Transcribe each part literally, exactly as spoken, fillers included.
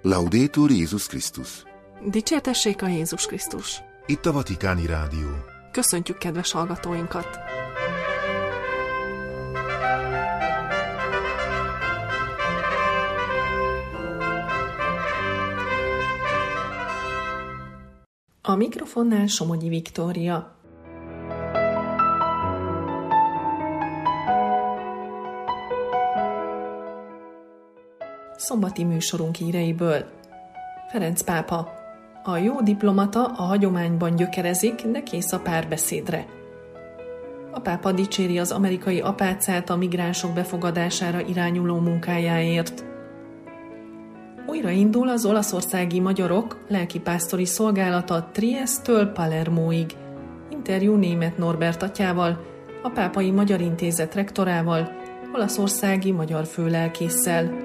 Laudetur Jézus Krisztus. Dicsértessék a Jézus Krisztus. Itt a Vatikáni Rádió. Köszöntjük kedves hallgatóinkat! A mikrofonnál Somogyi Viktória. Szombati műsorunk híreiből. Ferenc pápa. A jó diplomata a hagyományban gyökerezik, de kész a párbeszédre. A pápa dicséri az amerikai apácát a migránsok befogadására irányuló munkájáért. Újraindul az olaszországi magyarok lelkipásztori szolgálata Trieste-től Palermóig. Interjú Németh Norbert atyával, a Pápai Magyar Intézet rektorával, olaszországi magyar főlelkésszel.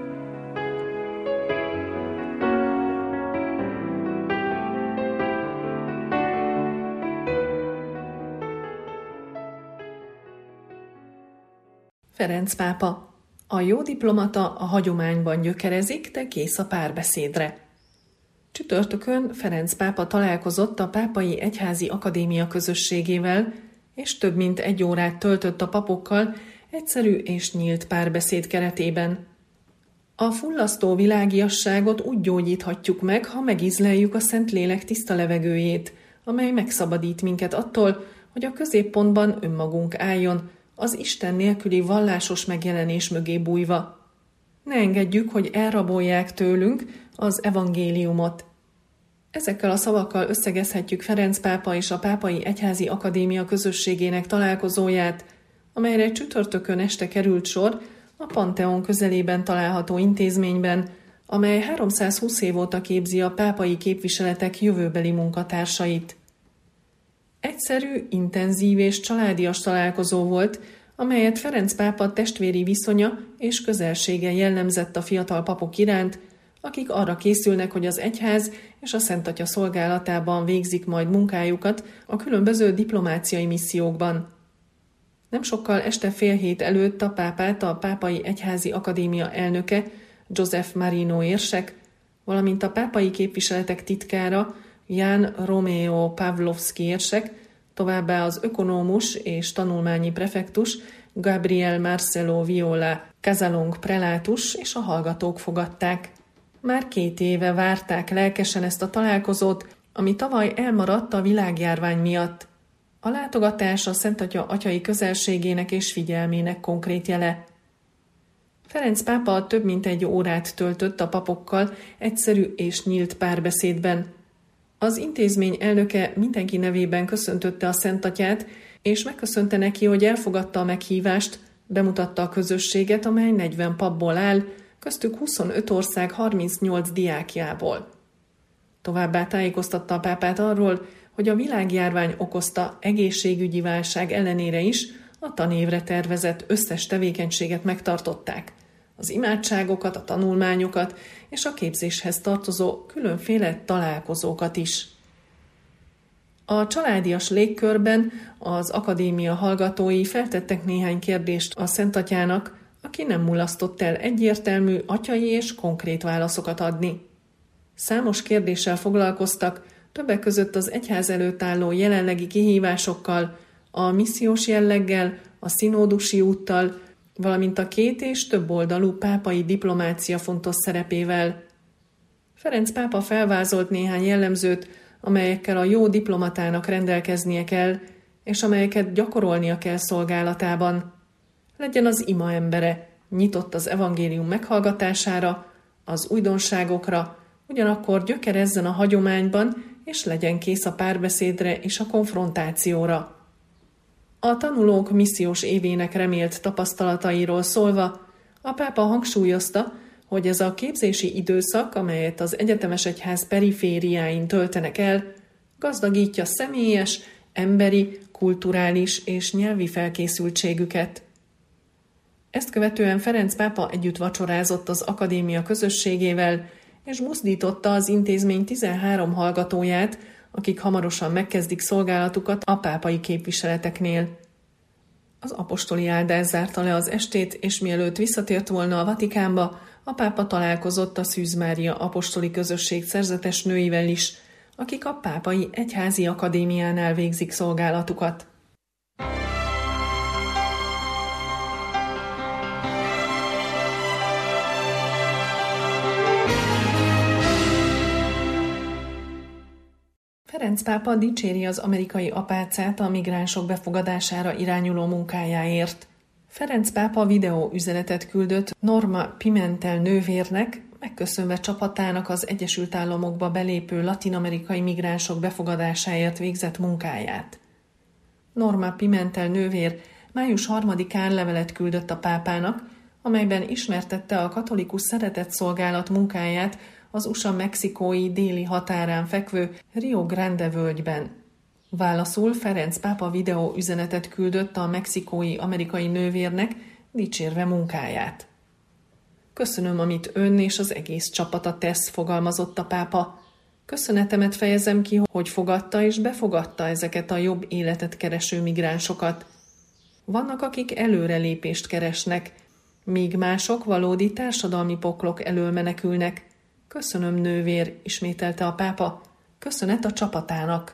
Ferenc pápa. A jó diplomata a hagyományban gyökerezik, de kész a párbeszédre. Csütörtökön Ferenc pápa találkozott a Pápai Egyházi Akadémia közösségével, és több mint egy órát töltött a papokkal egyszerű és nyílt párbeszéd keretében. A fullasztó világiasságot úgy gyógyíthatjuk meg, ha megízleljük a Szentlélek tiszta levegőjét, amely megszabadít minket attól, hogy a középpontban önmagunk álljon, az Isten nélküli vallásos megjelenés mögé bújva. Ne engedjük, hogy elrabolják tőlünk az evangéliumot. Ezekkel a szavakkal összegezhetjük Ferenc pápa és a Pápai Egyházi Akadémia közösségének találkozóját, amelyre csütörtökön este került sor a Pantheon közelében található intézményben, amely háromszázhúsz év óta képzi a pápai képviseletek jövőbeli munkatársait. Egyszerű, intenzív és családias találkozó volt, amelyet Ferenc pápa testvéri viszonya és közelsége jellemzett a fiatal papok iránt, akik arra készülnek, hogy az egyház és a Szent Atya szolgálatában végzik majd munkájukat a különböző diplomáciai missziókban. Nem sokkal este fél hét előtt a pápát a Pápai Egyházi Akadémia elnöke, Joseph Marino érsek, valamint a pápai képviseletek titkára, Jan Romeo Pavlovski érsek, továbbá az ökonómus és tanulmányi prefektus Gabriel Marcelo Viola Casalong prelátus és a hallgatók fogadták. Már két éve várták lelkesen ezt a találkozót, ami tavaly elmaradt a világjárvány miatt. A látogatás a Szent Atya atyai közelségének és figyelmének konkrét jele. Ferenc pápa több mint egy órát töltött a papokkal egyszerű és nyílt párbeszédben. Az intézmény elnöke mindenki nevében köszöntötte a Szent Atyát, és megköszönte neki, hogy elfogadta a meghívást, bemutatta a közösséget, amely negyven papból áll, köztük huszonöt ország harmincnyolc diákjából. Továbbá tájékoztatta a pápát arról, hogy a világjárvány okozta egészségügyi válság ellenére is a tanévre tervezett összes tevékenységet megtartották. Az imádságokat, a tanulmányokat és a képzéshez tartozó különféle találkozókat is. A családias légkörben az akadémia hallgatói feltettek néhány kérdést a Szent Atyának, aki nem mulasztott el egyértelmű atyai és konkrét válaszokat adni. Számos kérdéssel foglalkoztak, többek között az egyház előtt álló jelenlegi kihívásokkal, a missziós jelleggel, a szinódusi úttal, valamint a két és több oldalú pápai diplomácia fontos szerepével. Ferenc pápa felvázolt néhány jellemzőt, amelyekkel a jó diplomatának rendelkeznie kell, és amelyeket gyakorolnia kell szolgálatában. Legyen az ima embere, nyitott az evangélium meghallgatására, az újdonságokra, ugyanakkor gyökerezzen a hagyományban, és legyen kész a párbeszédre és a konfrontációra. A tanulók missziós évének remélt tapasztalatairól szólva, a pápa hangsúlyozta, hogy ez a képzési időszak, amelyet az egyetemes egyház perifériáin töltenek el, gazdagítja személyes, emberi, kulturális és nyelvi felkészültségüket. Ezt követően Ferenc pápa együtt vacsorázott az akadémia közösségével, és buzdította az intézmény tizenhárom hallgatóját, akik hamarosan megkezdik szolgálatukat a pápai képviseleteknél. Az apostoli áldás zárta le az estét, és mielőtt visszatért volna a Vatikánba, a pápa találkozott a Szűz Mária apostoli közösség szerzetes nőivel is, akik a Pápai Egyházi Akadémiánál végzik szolgálatukat. Ferenc pápa dicséri az amerikai apácát a migránsok befogadására irányuló munkájáért. Ferenc pápa videó üzenetet küldött Norma Pimentel nővérnek, megköszönve csapatának az Egyesült Államokba belépő latin-amerikai migránsok befogadásáért végzett munkáját. Norma Pimentel nővér május harmadikán levelet küldött a pápának, amelyben ismertette a katolikus szeretetszolgálat munkáját az u es á mexikói déli határán fekvő Rio Grande völgyben. Válaszul Ferenc pápa videó üzenetet küldött a mexikói amerikai nővérnek, dicsérve munkáját. Köszönöm, amit ön és az egész csapata tesz, fogalmazott a pápa. Köszönetemet fejezem ki, hogy fogadta és befogadta ezeket a jobb életet kereső migránsokat. Vannak, akik előrelépést keresnek, míg mások valódi társadalmi poklok elől menekülnek. Köszönöm, nővér, ismételte a pápa. Köszönet a csapatának.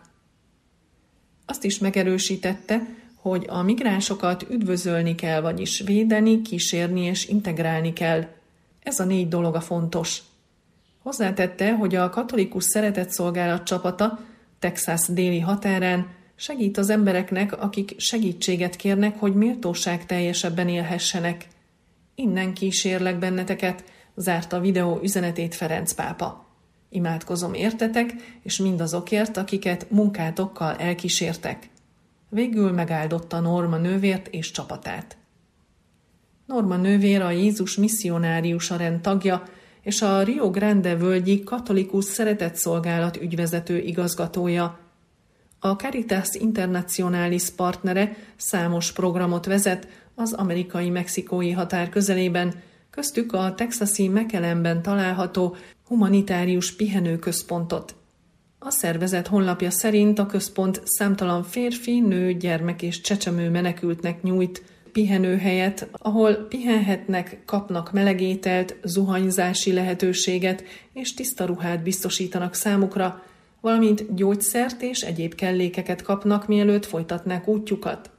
Azt is megerősítette, hogy a migránsokat üdvözölni kell, vagyis védeni, kísérni és integrálni kell. Ez a négy dolog a fontos. Hozzátette, hogy a katolikus szeretetszolgálat csapata Texas déli határán segít az embereknek, akik segítséget kérnek, hogy méltóság teljesebben élhessenek. Innen kísérlek benneteket, zárta videó üzenetét Ferenc pápa. Imádkozom értetek, és mindazokért, akiket munkátokkal elkísértek. Végül megáldotta Norma nővért és csapatát. Norma nővér a Jézus misszionáriusa rend tagja, és a Rio Grande völgyi katolikus szeretetszolgálat ügyvezető igazgatója. A Caritas Internationalis partnere számos programot vezet az amerikai-mexikói határ közelében, köztük a texasi McAllenben található humanitárius pihenőközpontot. A szervezet honlapja szerint a központ számtalan férfi, nő, gyermek és csecsemő menekültnek nyújt pihenőhelyet, ahol pihenhetnek, kapnak melegételt, zuhanyzási lehetőséget és tiszta ruhát biztosítanak számukra, valamint gyógyszert és egyéb kellékeket kapnak, mielőtt folytatnák útjukat.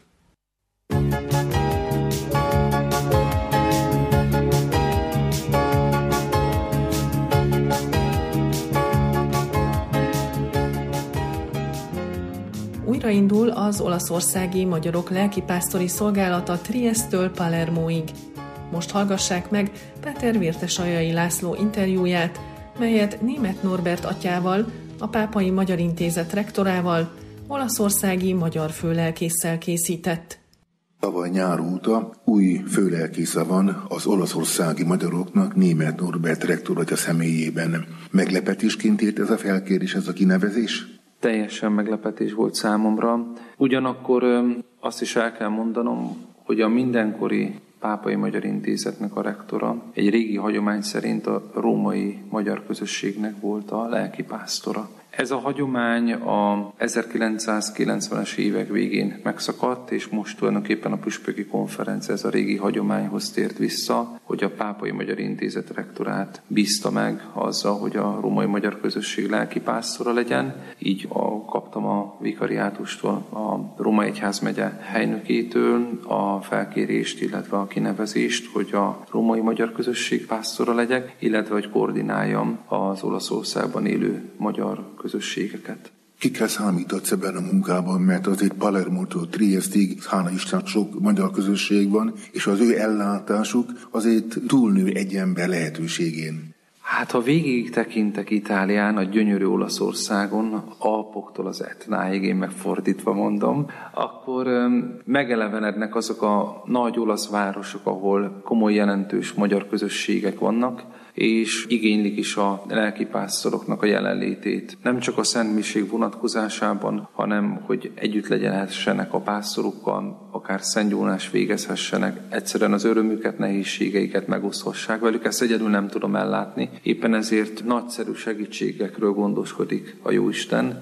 Újraindul az olaszországi magyarok lelkipásztori szolgálata Triestől Palermoig. Most hallgassák meg Péter Vértesajai László interjúját, melyet Németh Norbert atyával, a Pápai Magyar Intézet rektorával, olaszországi magyar főlelkésszel készített. Tavaly nyár óta új főlelkésze van az olaszországi magyaroknak, Németh Norbert rektor atya személyében. Meglepetésként ért ez a felkérés, ez a kinevezés? Teljesen meglepetés volt számomra. Ugyanakkor azt is el kell mondanom, hogy a mindenkori Pápai Magyar Intézetnek a rektora egy régi hagyomány szerint a római magyar közösségnek volt a lelkipásztora. Ez a hagyomány a ezerkilencszázkilencvenes évek végén megszakadt, és most tulajdonképpen a püspöki konferencia ez a régi hagyományhoz tért vissza, hogy a Pápai Magyar Intézet rektorát bízta meg azzal, hogy a római magyar közösség lelkipásztora legyen. Így a, kaptam a vikariátustól, a Római Egyházmegye helynökétől a felkérést, illetve a kinevezést, hogy a római magyar közösség pásztora legyek, illetve hogy koordináljam az Olaszországban élő magyar közösségeket. Kikkel számítatsz ebben a munkában, mert azért Palermótól Triestig, hála Isten, sok magyar közösség van, és az ő ellátásuk azért túlnő egy ember lehetőségén. Hát ha végig tekintek Itálián, a gyönyörű Olaszországon, Alpoktól az Etnáig, én megfordítva mondom, akkor megelevenednek azok a nagy olasz városok, ahol komoly jelentős magyar közösségek vannak, és igénylik is a lelkipásztoroknak a jelenlétét. Nem csak a szentmiség vonatkozásában, hanem hogy együtt legyenessenek a pásztorokkal, akár szentgyónás végezhessenek, egyszerűen az örömüket, nehézségeiket megoszthassák velük. Ezt egyedül nem tudom ellátni. Éppen ezért nagyszerű segítségekről gondoskodik a Jóisten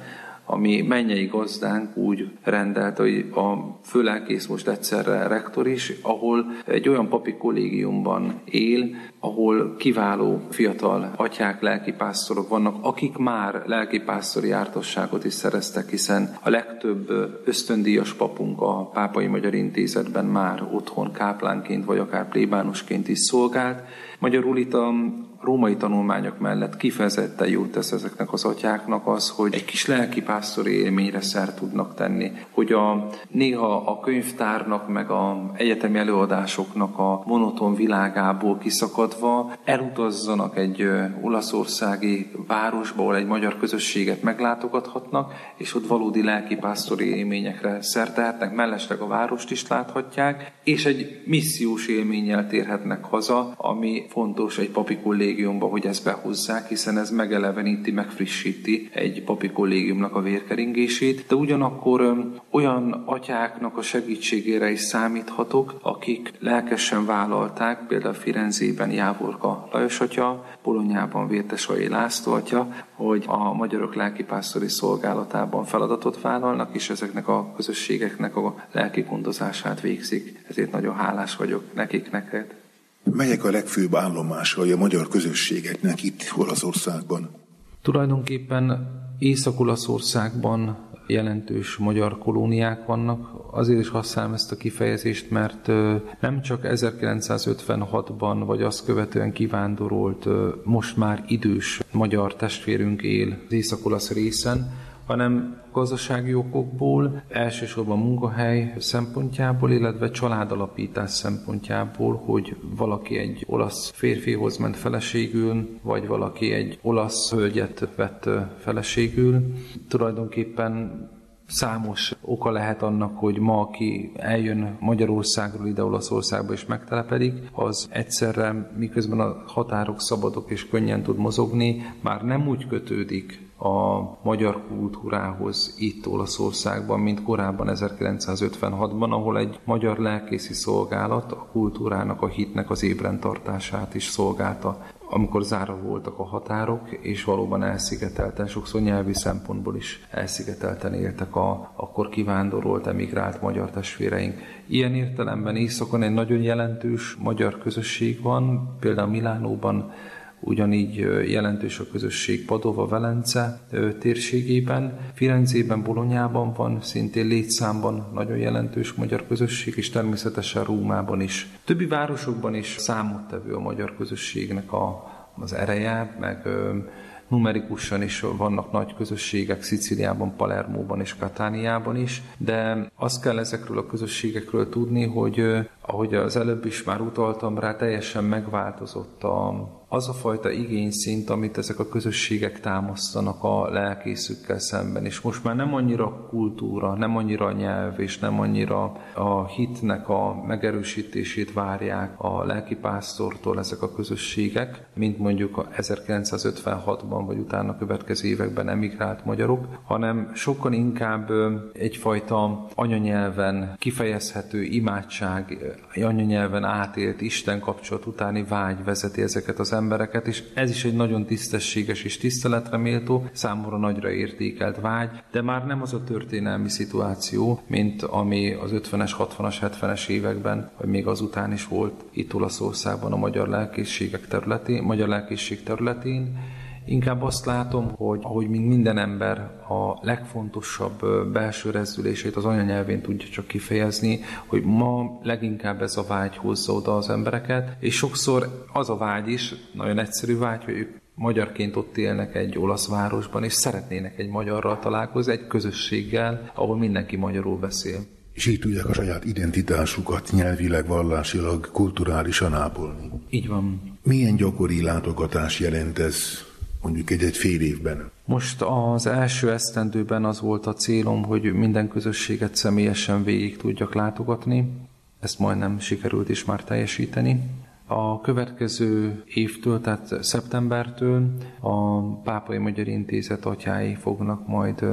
ami mennyei gazdánk úgy rendelt, hogy a főlelkész most egyszerre rektor is, ahol egy olyan papi kollégiumban él, ahol kiváló fiatal atyák, lelkipásztorok vannak, akik már lelkipásztori jártasságot is szereztek, hiszen a legtöbb ösztöndíjas papunk a Pápai Magyar Intézetben már otthon káplánként vagy akár plébánosként is szolgált. Magyarul itt a római tanulmányok mellett kifejezetten jót tesz ezeknek az atyáknak az, hogy egy kis lelkipásztori élményre szert tudnak tenni, hogy a, néha a könyvtárnak meg a egyetemi előadásoknak a monoton világából kiszakadva elutazzanak egy olaszországi városba, ahol egy magyar közösséget meglátogathatnak, és ott valódi lelkipásztori élményekre szert tehetnek, mellesleg a várost is láthatják, és egy missziós élménnyel térhetnek haza, ami fontos egy papi kollégiumba, hogy ezt behozzák, hiszen ez megeleveníti, megfrissíti egy papi kollégiumnak a vérkeringését, de ugyanakkor olyan atyáknak a segítségére is számíthatok, akik lelkesen vállalták, például Firenzében Jávorka Lajos atya, Bolonyában Vértesai László atya, hogy a magyarok lelkipásztori szolgálatában feladatot vállalnak, és ezeknek a közösségeknek a lelki gondozását végzik. Ezért nagyon hálás vagyok nekik, neked. Melyek a legfőbb állomásai a magyar közösségeknek itt Olaszországban? Tulajdonképpen Észak-Olaszországban jelentős magyar kolóniák vannak. Azért is használom ezt a kifejezést, mert nem csak ezerkilencszázötvenhatban vagy azt követően kivándorolt, most már idős magyar testvérünk él az észak-olasz részen, hanem gazdasági okokból, elsősorban munkahely szempontjából, illetve családalapítás szempontjából, hogy valaki egy olasz férfihoz ment feleségül, vagy valaki egy olasz hölgyet vett feleségül. Tulajdonképpen számos oka lehet annak, hogy ma, aki eljön Magyarországról ide Olaszországba és megtelepedik, az egyszerre, miközben a határok szabadok és könnyen tud mozogni, már nem úgy kötődik a magyar kultúrához itt Olaszországban, mint korábban ezerkilencszázötvenhatban, ahol egy magyar lelkészi szolgálat a kultúrának, a hitnek az ébren tartását is szolgálta, amikor zárva voltak a határok, és valóban elszigetelten, sokszor nyelvi szempontból is elszigetelten éltek a akkor kivándorolt, emigrált magyar testvéreink. Ilyen értelemben északon egy nagyon jelentős magyar közösség van, például Milánóban ugyanígy jelentős a közösség Padova, Velence térségében, Firenzében, Bolonyában van szintén létszámban nagyon jelentős magyar közösség, és természetesen Rómában is. Többi városokban is számottevő a magyar közösségnek a, az ereje, meg ö, numerikusan is vannak nagy közösségek Szicíliában, Palermóban és Katániában is, de azt kell ezekről a közösségekről tudni, hogy ahogy az előbb is már utaltam rá, teljesen megváltozott a az a fajta igényszint, amit ezek a közösségek támasztanak a lelkészükkel szemben. És most már nem annyira kultúra, nem annyira nyelv, és nem annyira a hitnek a megerősítését várják a lelkipásztortól ezek a közösségek, mint mondjuk ezerkilencszázötvenhatban, vagy utána következő években emigrált magyarok, hanem sokkal inkább egyfajta anyanyelven kifejezhető imádság, anyanyelven átélt Isten kapcsolat utáni vágy vezeti ezeket az embereket, és ez is egy nagyon tisztességes és tiszteletre méltó, számomra nagyra értékelt vágy, de már nem az a történelmi szituáció, mint ami az ötvenes, hatvanas, hetvenes években, vagy még azután is volt itt Olaszországban a magyar lelkészségek területén, magyar lelkészség területén. Inkább azt látom, hogy ahogy minden ember a legfontosabb belső rezdülését az anyanyelvén tudja csak kifejezni, hogy ma leginkább ez a vágy hozza oda az embereket, és sokszor az a vágy is, nagyon egyszerű vágy, hogy ők magyarként ott élnek egy olasz városban, és szeretnének egy magyarral találkozni, egy közösséggel, ahol mindenki magyarul beszél. És így tudják a saját identitásukat nyelvileg, vallásilag, kulturálisan ápolni. Így van. Milyen gyakori látogatás jelent ez mondjuk egy-egy fél évben? Most az első esztendőben az volt a célom, hogy minden közösséget személyesen végig tudjak látogatni. Ezt majdnem sikerült is már teljesíteni. A következő évtől, tehát szeptembertől a Pápai Magyar Intézet atyái fognak majd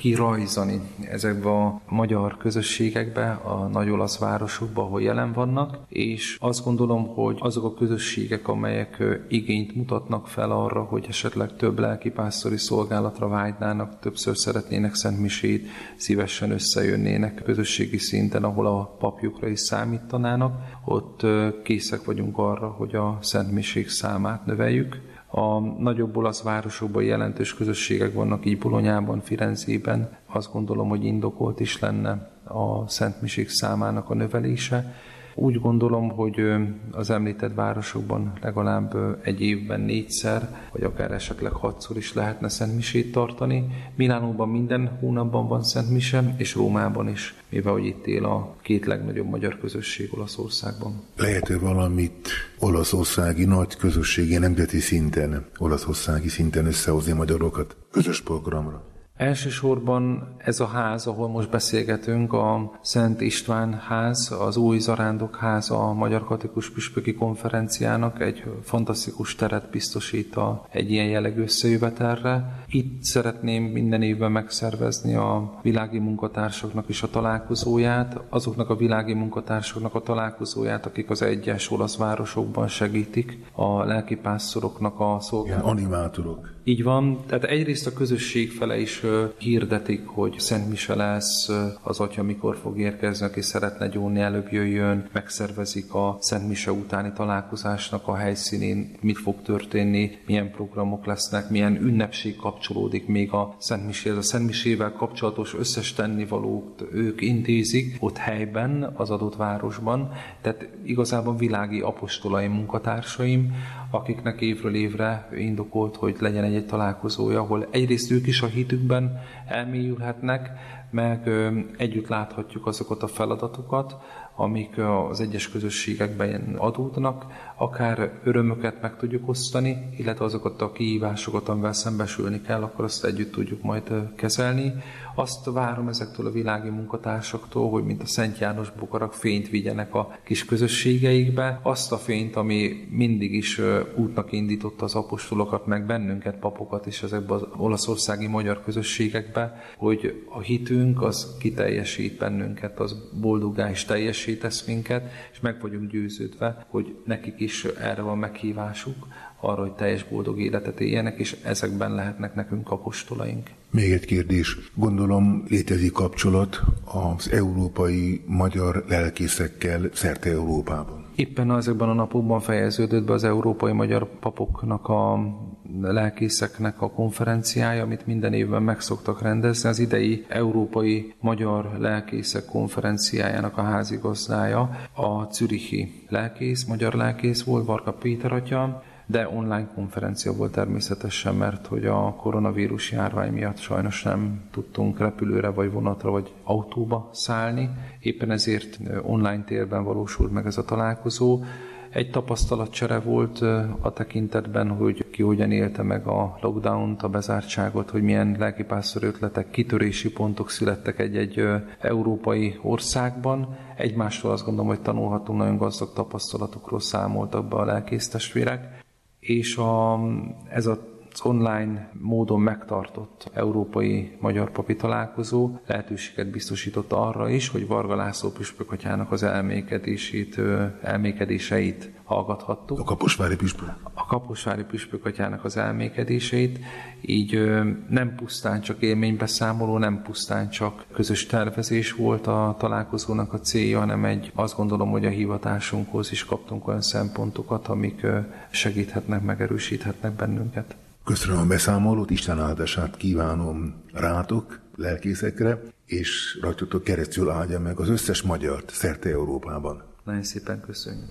kirajzani ezekbe a magyar közösségekbe, a nagy olasz városokba, ahol jelen vannak, és azt gondolom, hogy azok a közösségek, amelyek igényt mutatnak fel arra, hogy esetleg több lelkipásztori szolgálatra vágynának, többször szeretnének szentmisét, szívesen összejönnének közösségi szinten, ahol a papjukra is számítanának, ott készek vagyunk arra, hogy a szentmisék számát növeljük. A nagyobb olasz városokban jelentős közösségek vannak, így Bolonyában, Firenzében. Azt gondolom, hogy indokolt is lenne a szentmisék számának a növelése. Úgy gondolom, hogy az említett városokban legalább egy évben négyszer, vagy akár esetleg hatszor is lehetne szentmisét tartani. Milánóban minden hónapban van szentmise, és Rómában is, mivel hogy itt él a két legnagyobb magyar közösség Olaszországban. Lehet-e valamit olaszországi nagy közösségi nemzeti szinten, olaszországi szinten összehozni magyarokat közös programra? Elsősorban ez a ház, ahol most beszélgetünk, a Szent István ház, az Új Zarándok háza a Magyar Katolikus Püspöki Konferenciának egy fantasztikus teret biztosít a, egy ilyen jellegű összejövetelre. Itt szeretném minden évben megszervezni a világi munkatársaknak is a találkozóját, azoknak a világi munkatársaknak a találkozóját, akik az egyes olasz városokban segítik a lelkipásztoroknak a szolgálatot. Animátorok. Így van, tehát egyrészt a közösség fele is hirdetik, hogy szentmise lesz, az atya mikor fog érkezni, aki szeretne gyónni, előbb jöjjön, megszervezik a szentmise utáni találkozásnak a helyszínén, mit fog történni, milyen programok lesznek, milyen ünnepség kapcsolódik még a szentmiséhez. A szentmisével kapcsolatos összes tennivalót ők intézik ott helyben, az adott városban, tehát igazából világi apostolai munkatársaim, akiknek évről évre indokolt, hogy legyen egy találkozója, ahol egyrészt ők is a hitükben elmélyülhetnek, meg együtt láthatjuk azokat a feladatokat, amik az egyes közösségekben adódnak, akár örömöket meg tudjuk osztani, illetve azokat a kihívásokat, amivel szembesülni kell, akkor azt együtt tudjuk majd kezelni. Azt várom ezektől a világi munkatársaktól, hogy mint a Szent János bogarak fényt vigyenek a kis közösségeikbe, azt a fényt, ami mindig is útnak indította az apostolokat, meg bennünket, papokat is ezekben az olaszországi magyar közösségekbe, hogy a hitünk az kiteljesít bennünket, az boldoggá is teljesít tesz minket, és meg vagyunk győződve, hogy nekik is erre van meghívásuk, arra, hogy teljes boldog életet éljenek, és ezekben lehetnek nekünk apostolaink. Még egy kérdés. Gondolom létezik kapcsolat az európai magyar lelkészekkel szerte Európában. Éppen ezekben a napokban fejeződött be az európai magyar papoknak a lelkészeknek a konferenciája, amit minden évben meg szoktak rendezni. Az idei Európai Magyar Lelkészek konferenciájának a házigazdája a zürichi lelkész, magyar lelkész volt, Varga Péter atya, de online konferencia volt természetesen, mert hogy a koronavírus járvány miatt sajnos nem tudtunk repülőre, vagy vonatra, vagy autóba szállni. Éppen ezért online térben valósult meg ez a találkozó. Egy tapasztalatcsere volt a tekintetben, hogy ki hogyan élte meg a lockdownt, a bezártságot, hogy milyen lelkipásztori ötletek, kitörési pontok születtek egy-egy európai országban. Egymástól azt gondolom, hogy tanulhatunk, nagyon gazdag tapasztalatokról számoltak be a lelkésztestvérek, és a, ez a az online módon megtartott európai magyar papi találkozó lehetőséget biztosított arra is, hogy Varga László püspök atyának az elmékedését, elmékedéseit hallgathattuk. A kaposvári püspök. A kaposvári püspök atyának az elmékedéseit, így nem pusztán csak élménybeszámoló, nem pusztán csak közös tervezés volt a találkozónak a célja, hanem egy, azt gondolom, hogy a hivatásunkhoz is kaptunk olyan szempontokat, amik segíthetnek, megerősíthetnek bennünket. Köszönöm a beszámolót, Isten áldását kívánom rátok, lelkészekre, és rajtatok keresztül áldja meg az összes magyart szerte Európában. Nagyon szépen köszönjük.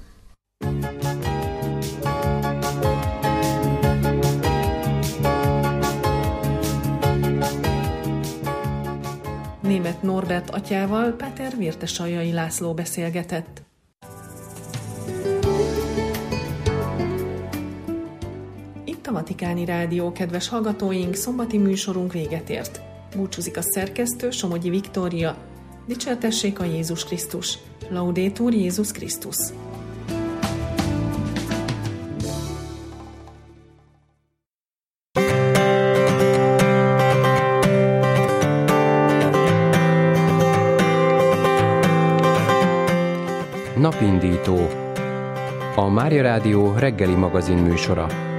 Németh Norbert atyával Páter Vértesaljai László beszélgetett. A Vatikáni Rádió, kedves hallgatóink, szombati műsorunk véget ért. Búcsúzik a szerkesztő, Somogyi Viktória. Dicsértessék a Jézus Krisztus. Laudetur Jézus Krisztus. Napindító, a Mária Rádió reggeli magazin műsora.